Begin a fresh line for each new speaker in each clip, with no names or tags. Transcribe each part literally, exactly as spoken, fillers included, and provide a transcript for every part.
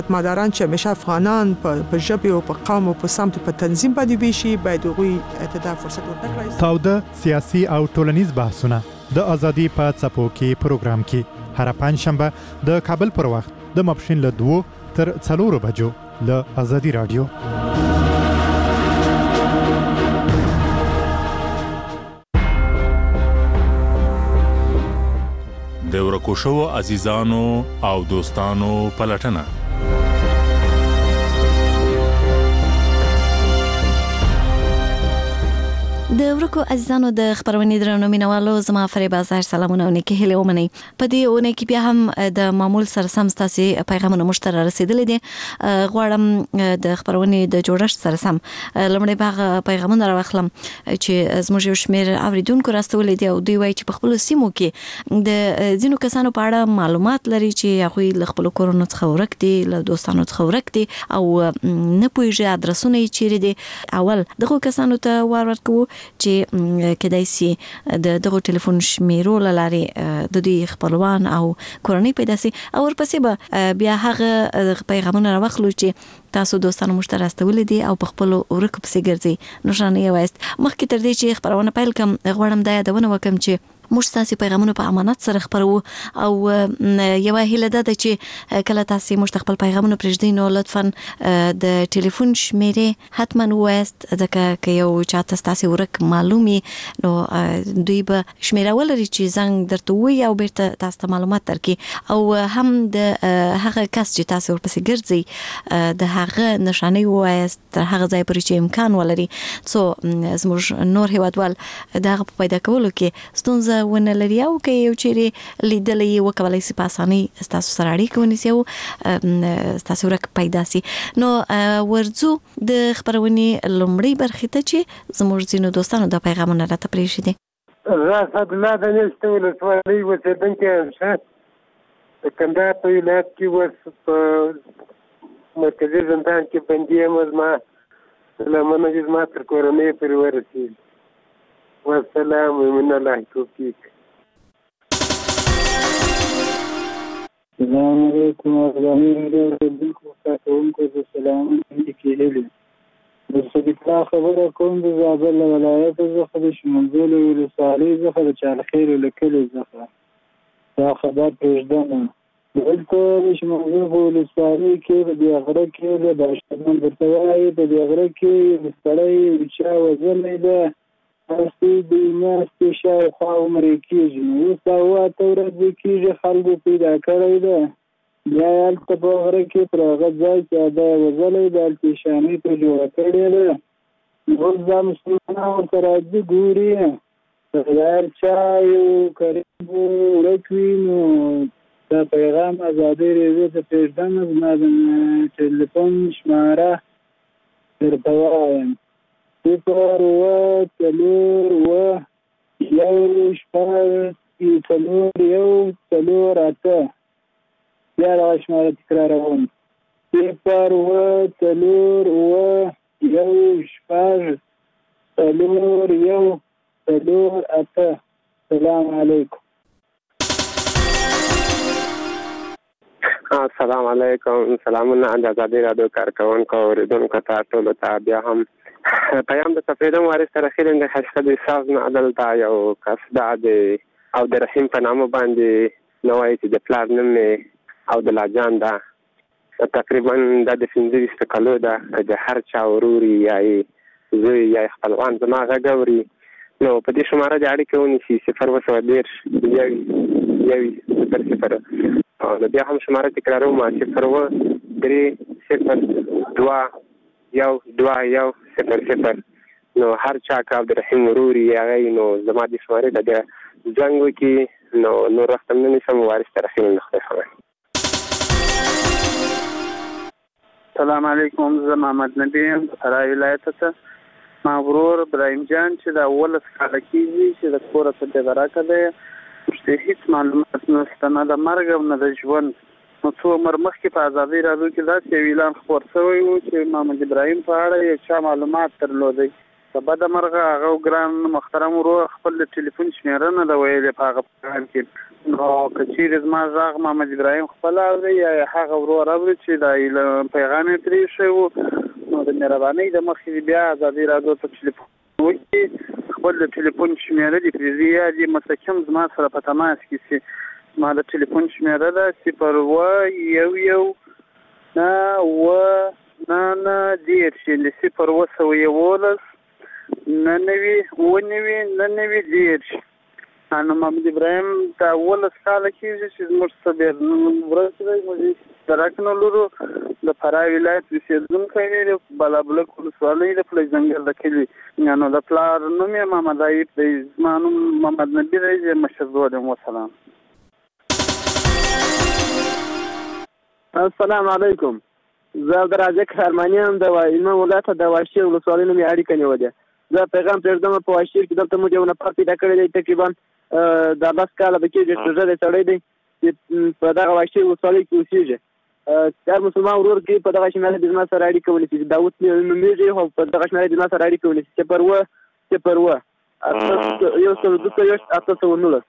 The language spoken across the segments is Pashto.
مداران چې همیشه افغانان په ژبه او په قوم او په سمت په تنظیم باندې ویشي باید هغوی ته دا فرصت ورکړي.
تاوده سیاسي او ټولنیز بحثونه د ازادي په څپو کې پروګرام کې هر پنځشنبه د کابل پر وخت د ماپښین له دوه تر څلورو بجو له ازادي رادیو.
د ورکو شوو عزیزانو او دوستانو پلټنه.
د ورکو عزیزانو د خبرونې درنو مینوالو زما فریبا زهر سلامونه او نیکه هیله ومنئ. په دې اونۍ کې بیا هم د معمول سره سم ستاسو پیغامونه مشترک رسیدلې دي. غواړم د خبرونې د جوړښت سره سم لمړی باغ پیغامونه راوخلم چې زموږ یو شمېر اوریدونکو راستولې دي او دوی وایي چې په خپل سیمو کې د ځینو کسانو په اړه معلومات لري چې هغوی له خپل کورونو څخه ورک دي، له دوستانو څخه ورک دي او نه پوهیږي ادرسونه یې چیرې دي. اول دغه کسانو ته وار ورکوو چې کدای سي د دغه ټلیفون شمیرو لارې د دوی خپلوان او کورنۍ پیدا سي او ورپسې به بیا هغه پیغامونه راوخلو چې تاسو دوستانو مشترک استولې دي او په خپل ورک پسې ګرځي. نشانه یې وایست مخکې تر دې چې خبرونه پیل کوم غواړم دا یادونه وکم چې موږ تاسو پیغامونه په امانت سره خبرو او یو هیله ده چې کله تاسو موږ خپل پیغامونه پرېږدئ نو لطفا د ټلیفون شمیرې حتما وایست ځکه که یو چاته تاسو ورک معلومي نو دوی به شمیره ولري چې زنګ درته وي او بیرته تاسو ته معلومات درکړي او هم د هغه کس چې تاسو ورپسې ګرځئ د هغه نشانه وایست تر هغه ځای پورې چې امکان ولري څو زموږ نور هیوادوال دغه پیدا کولو کې ستونزه ونه لري او که یو چیرې لیدلې وکولای سي په اسانۍ ستاسو سره اړیکه ونیسي او ستاسو ورک پیدا سي. نو ورځو د خبرونې لومړۍ برخې ته چې زموږ ځینو دوستانو د پیغامونه راته پرېښي دي.
راځه الله د نشته ولسوالۍ اوسېدونکی یم ښه د کندهار په ولایت کې اوس په مرکزي زندان کې بندي یم. زما سلامونه دې زما تر کورنۍ پورې ورسېږي. والسلام من الله توفیق.
السلام علیکم ورحمۃ اللہ وبرکاتہ. السلام علیکم. د صدیقا خبره کوم د زابل ولایت څخه د شمول ولسوالۍ څخه د چارخیر لیکلو څخه دا خبر پېژدم. دلته د شمول ولسوالۍ کې د غره کې د باشتمن برتوای د غره کې د سړی چې وزنې ده اصلي د میاشتې شاوخوا عمر یې کېږي. اوس اوه اته ورځې کېږي خلکو پیدا کړی ده. بیا یې هلته په غره کې پر هغه ځای چې دا یې وژلی ده هلته یې شانې پرې جوړه کړې ده. اوس دا مسلمانان ورته راځي ګوري که هر چا یو قریب ورک وي نو دا پیغام ازادۍ رادیو ته پرېږدم. زما د ټلیفون شماره درته وایم صفر اوه څلور اوه یو شپږ څلور یو څلور اته. بیا دغه شماره تکراروم صفر اوه څلور اوه یو شپږ څلور یو څلور اته. السلام علیکم.
السلام علیکم. سلامونه د ازادي رادیو کارکوونکو او اوریدونکو ته ټولو ته بیا هم پیام د تفریدم وارث سره خیلم د خشته د ساز نه عدالت یو کس دا د او د رحیم په نامه باندې نوای چې د پلار نوم او د لاجان دا تقریبا د پنځه ویشت کالو دا د هر چا وروري یا زوی یا خپلوان زما غږوري نو په دې شماره د اړیکې ونیسي صفر اوه سوه دېرش یو یو صفر صفر او بیا هم شماره تکراروم صفر اوه درې صفر دوه یو دوه یو صفر صفر. نو هر چا که عبدالرحیم وروري هغه نو زما د شمارې ته بیا زنګ وکړي نو نور وخت هم نه نیسم. وارث ته رسېږم د خدای خبر.
السلام علیکم. زه محمد نبی یم د فراه ولایت څخه. ما ورور ابراهیم جان چې د اوولس کاله کېږي چې د کوره څخه بېغرقه دی. موږ هېڅ معلومات نشته نه د مرګ او نه د ژوند. نو څو عمر مخکې په ازادي رادیو کې داسې یو اعلان خپور شوی و چې محمد ابراهیم په اړه یو چا معلومات درلودی. د بده مرغه هغه ګران محترم ورور خپل د ټلیفون شمېره نه ده ویلې په هغه پیغام کې. نو که چیرې زما غږ محمد ابراهیم خپل اوري یا هغه ورور اوري چې دا پیغام یې پرې شوی و نو د مهربانۍ د مخې بیا ازادي راډیو ته ټلیفون وکړي خپل د ټلیفون شمیره دې پرېږدي یا دې مستقیم زما سره په تماس کې شي زما د ټلیفون شمیره ده صفر اووه یو یو نه اووه نه نه دېرش د صفر اووه سوه یولس نه نوي اووه نوي نه نوي دېرش نو محمد ابراهیم دا اوولس کاله کېږي چې زموږ څه بېل ورځ دی موږ د راکنو لورو د فراه ولایت اوسېدونکی دی بالابلک ولسوالۍ د پلی ځنګل د کلي نو د پلار نوم یې محمد ایوب دی زما نوم محمد نبي دی زه مشر زوړ یم وسلام
السلام علیکم زه عبدالرزاق ارماني یم د هلمند ولایت د واشیر ولسوالۍ نوم یې اړیکه نیولې زه پیغام پرېږدم په واشیر کې دلته موږ یو نفر پیدا کړی دی تقریبا دا لس کاله به کېږي چې ژر یې سړی دی چې په دغه واشیر ولسوالۍ کې اوسېږي هر مسلمان ورور کې په دغه شمېره د زما سره اړیکه ونیسي داود نومېږي او په دغه شمېره د زما سره اړیکه ونیسي صفر اووه صفر اووه یو سل دوه څلوېښت اته سوه نولس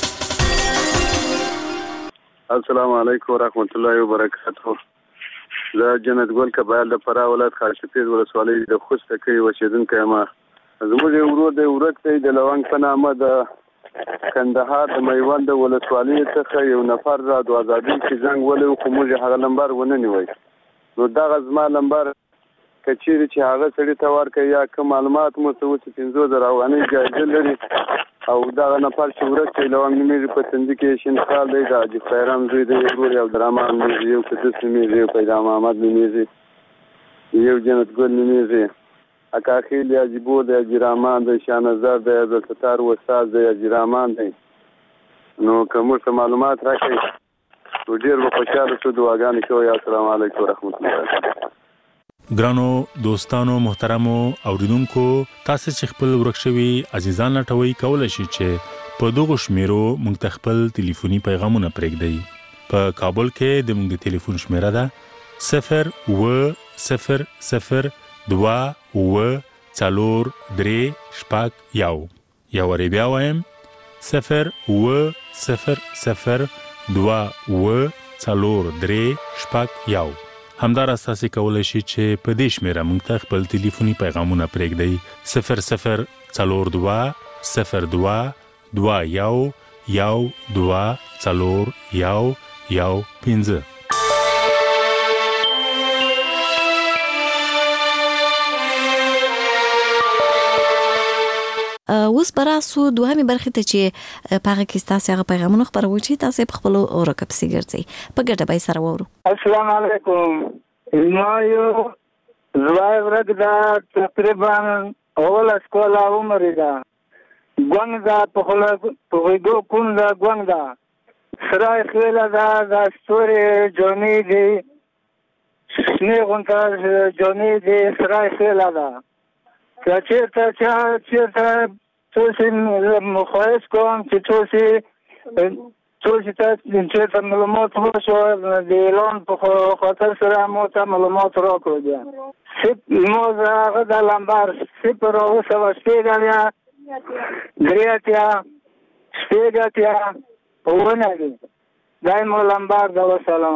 السلام علیکم ورحمت الله وبرکاته زه جنت ګل کبایل د فراه ولایت خاشقیز ولسوالۍ د خوست کلي اوسېدونکی یم زموږ یو ورور دی ورک دی د لونګ په نامه د کندهار د میوند ولسوالۍ څخه یو نفر را د ازادۍ کې زنګ ولی خو موږ هغه نمبر ونه نیوی نو دغه زما نمبر که چیرې چې هغه سړي ته ورکړي یا که معلومات مو څه اوس پنځه زره افغانۍ جایزه لري او دغه نفر چې ورک دی لونګ نومېږي په تندي کې شین خال دی د حاجي خیرام زوی دی ورور یې عبدالرحمن نومېږي یو قدس نومېږي یو پیدا محمد نومېږي یو جنت ګل نومېږي اکا خیل یا جیبو دی حاجي رحمان دی شاه نظر دی عبدالستار استاد دی حاجي رحمان دی نو که موږ ته معلومات راکړئ نو ډېر به خوشحاله شو دعاګانې کوئ السلام علیکم ورحمت الله
ګرانو دوستانو محترمو اوریدونکو تاسو چې خپل ورک شوي عزیزان لټوي کولای شئ چې په دغه شمیرو موږ ته خپل ټلیفوني پیغامونه پرېږدئ په کابل کې د موږ د ټلیفون شمیره ده صفر اووه صفر صفر دوه اووه څلور درې شپږ یو یا وری بیا وایم صفر اووه صفر صفر دوه اووه څلور درې شپږ یو همداراز تاسو کولای شئ چې په دې شمیره موږ ته خپل ټلیفوني پیغامونه پرېږدئ صفر صفر څلور دوه صفر دوه دوه یو یو دوه څلور یو یو پنځه
اوس براسو دوهمه برخه ته چې پاغه کې تاسو هغه پیغامونه خبرو چې تاسو په خپل اورکه پسې ګرځي په ګټه به سره وورو
السلام علیکم ما یو زوای ورګ دا تقریبا اول اسکولا عمر دا ګونګ دا په خلا په وګو کون دا ګونګ دا سره خیل دا دا ستوري جونی دی سنې غونټه جونی دی سره خیل دا چیرته چیرته څه مخایس کوم چې څه څه چې ته معلومات وشو د اعلان په خاطر سره مو ته معلومات راکړو بیا سپ مو هغه د لمبر صفر اووه سوه شپېږ اتیا درې اتیا شپېږ اتیا اووه نوي دا یې مو لمبر ده وسلام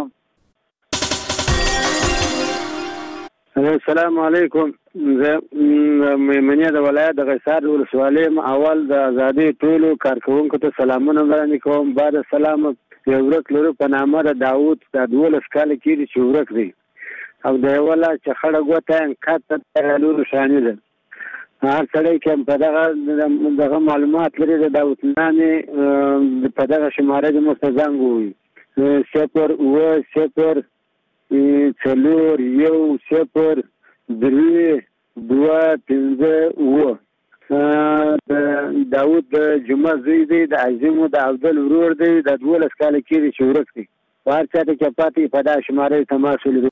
السلام علیکم زه میمنیا د ولایت د قیصار ولسوالۍ اول د ازادۍ ټولو کارکوونکو ته سلامونه وړاندې کوم بعد سلام یو ورک لرو په نامه د داود د دولس کاله کېږي چې ورک دی او د یوله چې خړه ګوته یې کاته لورو شانې ده هر سړی کې په دغه دغه معلومات لري د داود نامې په دغه شماره د موږ زنګ ووایي صفر اووه صفر څلور یو صفر درې دوه پنځه اووه داود د جمعه زوی دی د عظیمو د عبدل ورور دی د دولس کاله کېږي چې ورک دی په هر چا ته چې پاتې په دا شماره تماس ولري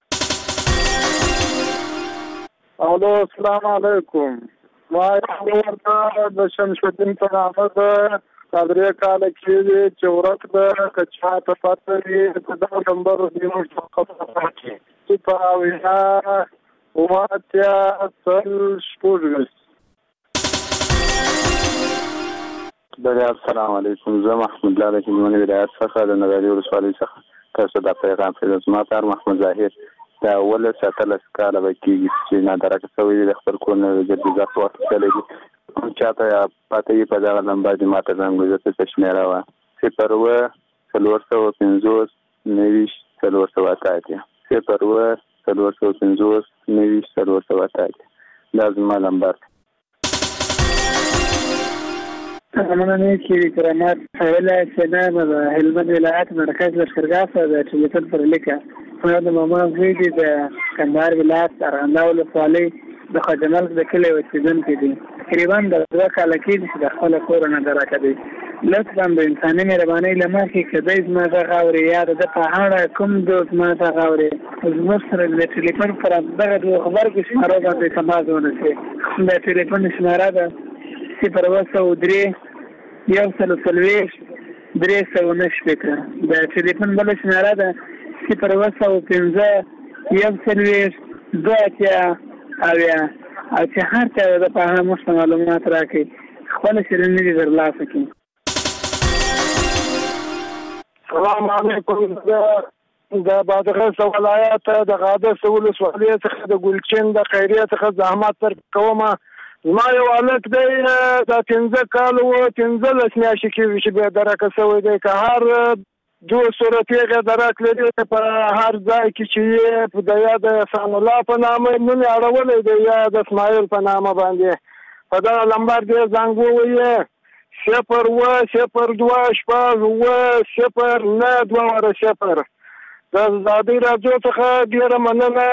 الو السلام علیکم ما ورته د شمس الدین په نامه د درې کاله کېږي چې ورک ده که چا ته پته وي په دغه نمبر دې موږ خبره راکړي چې په اویا اووه اتیا سل شپږ
بله السلام علیکم. زه محمود الله د هلمند ولایت څخه د نغري ولسوالۍ څخه تاسو د پیغام په زما تر محمد ظاهر دا ول ساتل سکاله وکیږي چې نه درکه سوی د خپل کور نه د ځات ورته لګي چاته پاتې په دا لمبا د ماته زنګ زه څه شمیره وا صفر و څلور سوه پنځوس نوي څلور سوه اته صفر و څلور سوه پنځوس نوي څلور سوه اته دا زما لمبر.
مننه کې کرامات حواله سنامه د هلمند ولایت مرکز لشکرګاه څخه د ټلیفون پر لیکه په د ماما زوی د کندهار ولایت ارغنداو ولسوالۍ د خجمل د کلی اوسیدونکی دي. تقریبا د دوه کاله کې چې د خپل کور نه درکه دي. لطفا د انساني مهربانۍ له مخې کدی زما غږ اوري یا د په اړه کوم د زما غږ اوري زموږ سره د ټلیفون پر دغه د خبر کې شماره باندې تماس ونیسي. د ټلیفون شماره ده صفر و سوه درې یو سلو څلوېښت درې سوه نهه شپېته. د ټلیفون بله شماره ده صفر و سوه پنځه یو څلوېښت دوه اتیا اویا او چې هر چا د په اړه موږ معلومات راکړي خپله شیریني دې ترلاسه کړي.
السلام علیکم. د بادغیس ولایت د قادس ولسوالۍ څخه د ګلچین د خیریه څخه زحمت تر کومه. زما یو هلک دی د پنځه کالو و پنځلس میاشتې کېږي چې بیا درکه شوی دی. که هر دوه صورتي هغې درک لري په هر ځای کې چې یې د یا د احسان الله په نامه نوم یې اړولی دی یا د اسماعیل په نامه باندې په دغه لمبر دې زنګ ووایي صفر اوه صفر دوه شپږ اوه صفر نهه دوه واره صفر. د ازادۍ راډیو څخه ډېره مننه.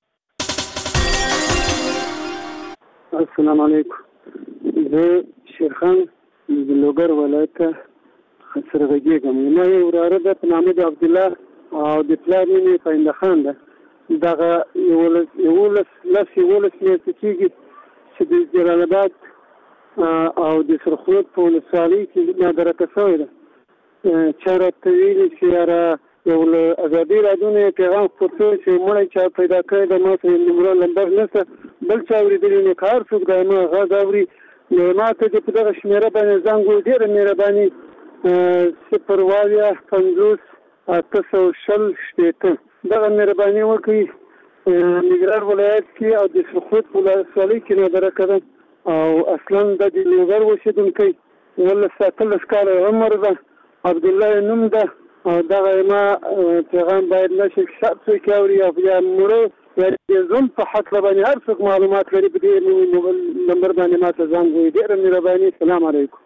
السلام علیکم. زه شیرخان د لوګر ولایت سره غږېږم. ما یو وراره ده په نامه د عبدالله او د پلار نوم یې پاینده خان ده. دغه یولس یولس لس یولس میاشتې کېږي چې د جلال آباد او د سرخوت په ولسوالۍ کې نادرکه شوې ده. چا راته ویلي چې یاره یو له ازادۍ راډیو نه پیغام خپور شوی چې مړی چا پیدا کړی ده ما ته نمره لمبر نشته بل چا اورېدلي نو که هر څوک د ما غږ اوري نو ما ته دې په دغه شمېره باندې زنګ ووایي. ډېره مهرباني. صفر واویا پنځوس اته سوه شل شپېته دغه مهرباني وکړي. ننګرهار ولایت کې او د سرخوت ولسوالۍ کې نادرکه ده او اصلا د د لوګر اوسېدونکی ولس اتلس کاله عمر ده. عبدالله نوم ده او دغه ما پیغام باید نشي شاب څوک اوري او یا مړه یا د ژوند په حق باندې هر څوک معلومات لري په دې نمبر باندې ما ته زنګ ووایي. ډېره مهرباني. السلام علیکم.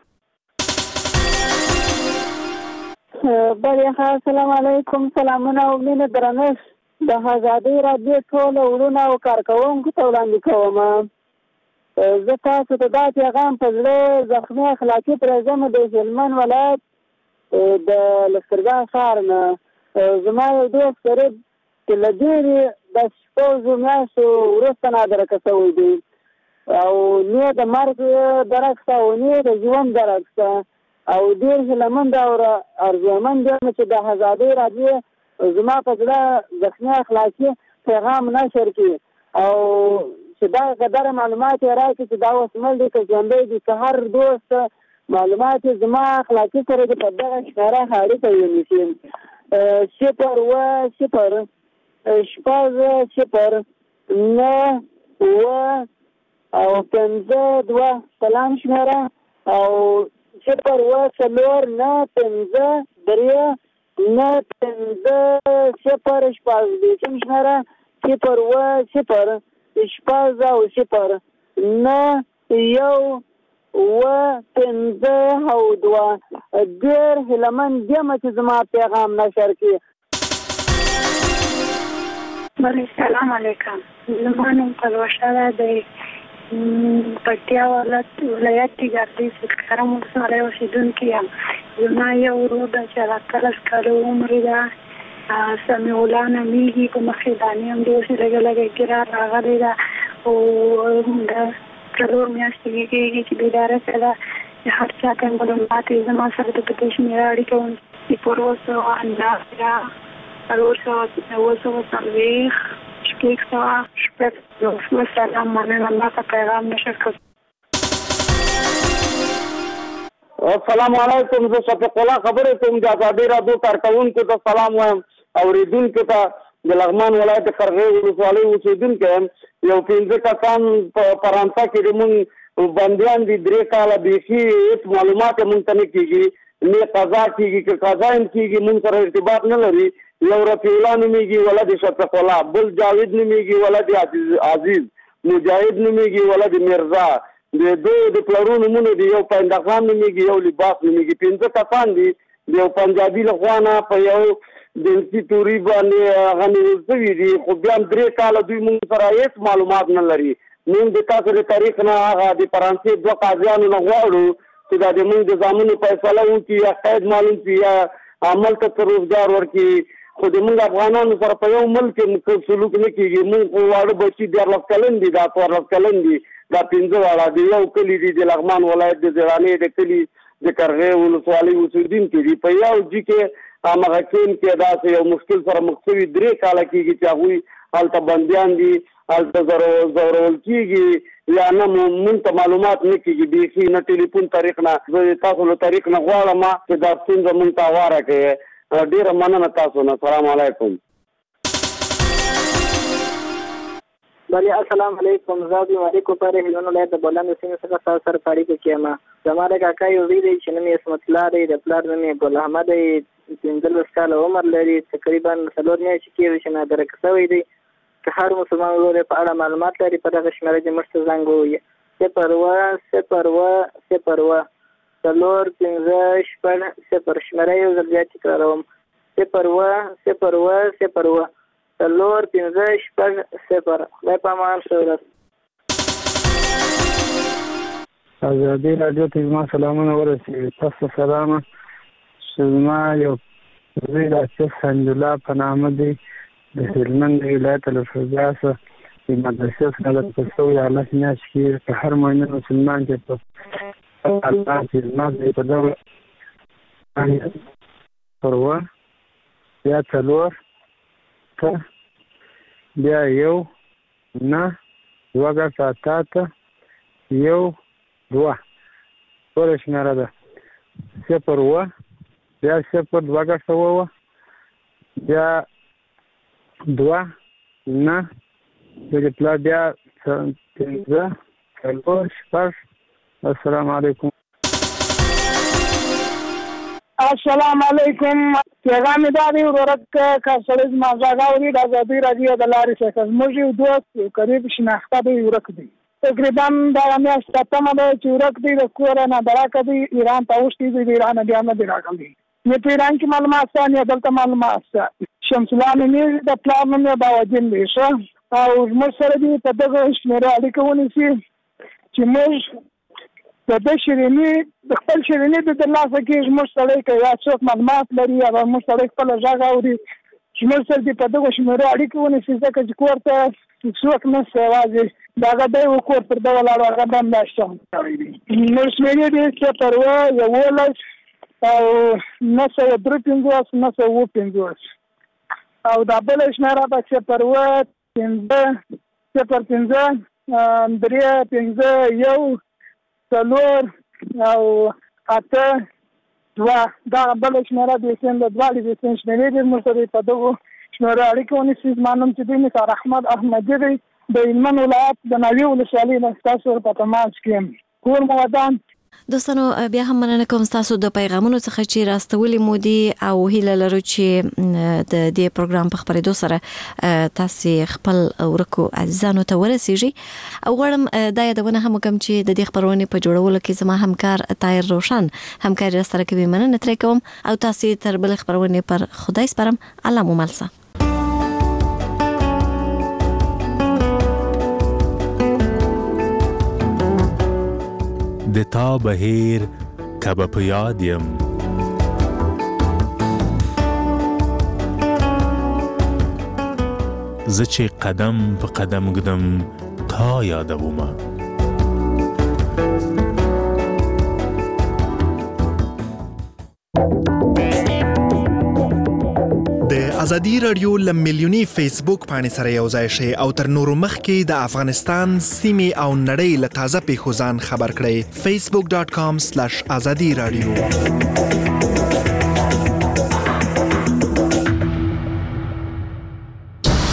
بله ښه السلام علیکم. سلامونه او مینه درنښت د ازادۍ راډیو ټولو وروڼو او کارکوونکو ته وړاندې کوم. زه تاسو ته دا پیغام په زړه زخمي اخلاقي پرېږدم د هلمند ولایت د لښکرګاه ښار نه. زما یو دوست قریب چې له ډېرې د شپږو میاشتو وروسته نادرکه شوی دی او نه د مرګ درک شته او نه د ژوند درک شته او ډېر هیلهمند او ارزومند یم چې د ازادۍ راډیو زما په زړه زخمي اخلاقي پیغام نشر کړي او چې دا قدر معلومات یې راکړي چې دا اوس مړ دی که ژوندی دی که هر دوست معلومات زما اخلاقي سره د په دغه ښکاره اړیکه ونیسي. صفر اوه صفر شپږ صفر نهه اوه او پنځه دوه سلام شمېره او صفر اوه څلور نهه پنځه درې نهه پنځه صفر شپږ دېرشم شمېره صفر اوه صفر شپږ او صفر نهه یو اوه پنځه او دوه. ډېر هیلهمند یم چې زما پیغام نشر کړي.
بله سلام علیکم. زما نوم پلوشه ده د پکتیا ولایت کې ګردیز کرم ولسوالۍ اوسېدونکې یم. زما یو ورور ده چې اتلس کاله عمر ده سمیع الله نومیږي. په مخکې دانې هم دې اوس لږه لږه ګیرار راغلی ده او د څلور میاشتې کېږي چې بیداره څه ده چې هر چا ته معلومات یې زما سره د په دې شمېره اړیکه ونیسي. صفر اوه سوه نهه څلور سوه اوه سوه څلوېښت شپږ سوه شپږ. وسلام. مننه ما ته پیغام نشر کړ.
السلام علیکم. زه شفیق الله خبرې کوم د ازادي راډیو کارکونکو ته سلام وایم. اوریدونکو ته د لغمان ولایت قرغې ولسوالۍ اوسیدونکی یم. یو پنځه کسان په فرانسه کې د مونږ بندیان دي درې کاله بیخي هېڅ معلومات یې مونږ ته نه کېږي، نه قضا کېږي که قضا هم کېږي مونږ سره ارتباط نه لري. یو رفیع الله نومېږي ولد شفیق الله، بل جاوید نومېږي ولد عزیز، مجاهد نومېږي ولد میرزا. د دوی د پلرو نومونه دي، یو پاینده خان نومېږي، یو لباس نومېږي. پنځه کسان دي. د یو پنجابي له خوا نه په یو جنسي توري باندې هغه نیول شوي دي، خو بیا هم درې کاله دوی مونږ سره هېڅ معلومات نه لري. مونږ د تاسو د تاریخ نه هغه د فرانسې دوه قاضیانو نه غواړو چې دا د مونږ د زامنو فیصله وکړي، یا قید معلوم کړي یا عمل ته روزګار ورکړي. خو د مونږ افغانانو سره په یو ملک کې سلوک نه کېږي. مونږ خو واړه بچي دیارلس کلن دي، دا څوارلس کلن دي، دا پنځه واړه د یو کلي دي د لغمان ولایت د زرانې د کلي د قرغې ولسوالۍ اوسېدونکي دي. په یو جي کې همغه کین کې داسې یو مشکل سره مخ شوي درې کاله کېږي چې هغوی هلته بندیان دي، هلته ځورول کېږي یا نه مونږ ته معلومات نه کېږي بیخي، نه ټلیفون طریق نه. زه تاسو له طریق نه غواړم چې دا ستونزه مونږ ته هواره کړئ. ډېره مننه تاسو نه. السلام علیکم.
بله السلام علیکم. زه د مالکو پر هلمند ولایت د بولان د سیمې څخه تاسو سره په اړیکه کې یم. زما د کاکا یو زوی دی چې نوم یې عصمت الله دی، د پلار نوم یې ګل احمد دی، پنځلس کاله عمر لري، تقریبا څلور میاشتې کېږي چې نادرک شوی دی. که هر مسلمان ورور په اړه معلومات لري په دغه شمېره دې موږ ته زنګ ووهي. صفر اووه صفر اووه صفر اووه څلور پنځه شپږ صفر. شمېره یو ځل بیا تکراروم: صفر اووه صفر اووه صفر اووه څلور پنځه شپږ صفر. خدای په امان. ښه ورځ.
ازادي راډیو ته زما سلامونه ورسېږي. تاسو سلامه. زما یو زوی د اشرف حمدالله په نامه دی، د هلمند ولایت له فضا څخه د مدرسې څخه د پښتو یا الله میاشت کې په هر مؤمن مسلمان کې په الله چې زما دی په دغه پروا بیا څلور ته بیا یو نه دوه ګټه اته ته یو دوه ټوله شمېره ده. صفر اووه بیا صفر دوه ګټه اووه بیا دوه نه د پلار بیا پنځه څلور شپږ. السلام علیکم.
السلام علیکم. پیغام دا دی ورک کا سړی زما غږ اوري د ازادي راډیو د لارې څخه. زموږ یو دوست قریب شناخته دی ورک دی، تقریبا دغه میاشت اتمه ده چې ورک دی، د کوره نه براکه دی، ایران ته اوښتي دی، د ایران بیا نه دی راغلی. نه په ایران کې معلومات شته نه دلته معلومات شته. شمس الله نومېږي، د پلار نوم یې باودین دی. ښه او زموږ سره دې په دغه شمېره اړیکه ونیسي چې موږ د ده شیریني د خپل شیریني د ترلاسه کې زموږ سړی که یا څوک معلومات لري یا زموږ سړی خپله غږ اوري زموږ سره دې په دغو شمېرو اړیکې ونیسي، ځکه چې کور ته څوک نشته، یوازې د هغه دی و کور پر ده ولاړ، هغه به همداسې هم کړی دی. نور شمېرې دي صفر اووه یولس او نهه سوه درې پنځوس نهه سوه اووه پنځوس او دا بله شمېره به صفر اووه پنځه صفر پنځه درې پنځه یو څلور او اته دوه. دا بله شمېره د سین د دواړې د سین شمېرې دي. موږ سره په دغو شمېرو اړیکه ونیسي. زما نوم چې دی نثار احمد احمدي دی، د هلمند ولایت د ناوې ولسوالۍ نه ستاسو سره په تماس کې یم. کور مو ودان.
دوستانو بیا هم مننه کوم ستاسو د پیغامونو څخه چې راستولي مو دي او هیله لرو چې د دې پروګرام په خبرېدو سره تاسو خپل ورکو عزیزانو ته ورسیږي. او غواړم دا یادونه هم وکړم چې د دې خبرونې په جوړولو کې زما همکار طاهر روشن همکاري سره کوي. مننه ترې کوم او تاسو تر بل خبرونې پر خدای سپارم. الله مو ملسه.
د تا بهیر کبه په یاد یم زه چې قدم په قدم ږدم تا یادومه.
د
ازادي رادیو له میلیوني فیسبوک باندې سره یو ځای شي او تر نورو مخکې د افغانستان سیمې او نړۍ له تازه پیښو ځان خبر کړئ. facebook.com/azadi radio